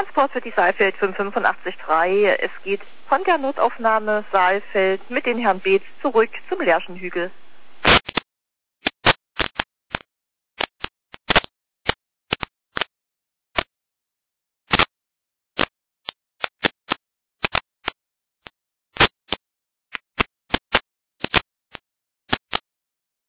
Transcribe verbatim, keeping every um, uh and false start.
Transport für die Saalfeld fünf fünf acht drei. Es geht von der Notaufnahme Saalfeld mit den Herrn Beetz zurück zum Lerchenhügel.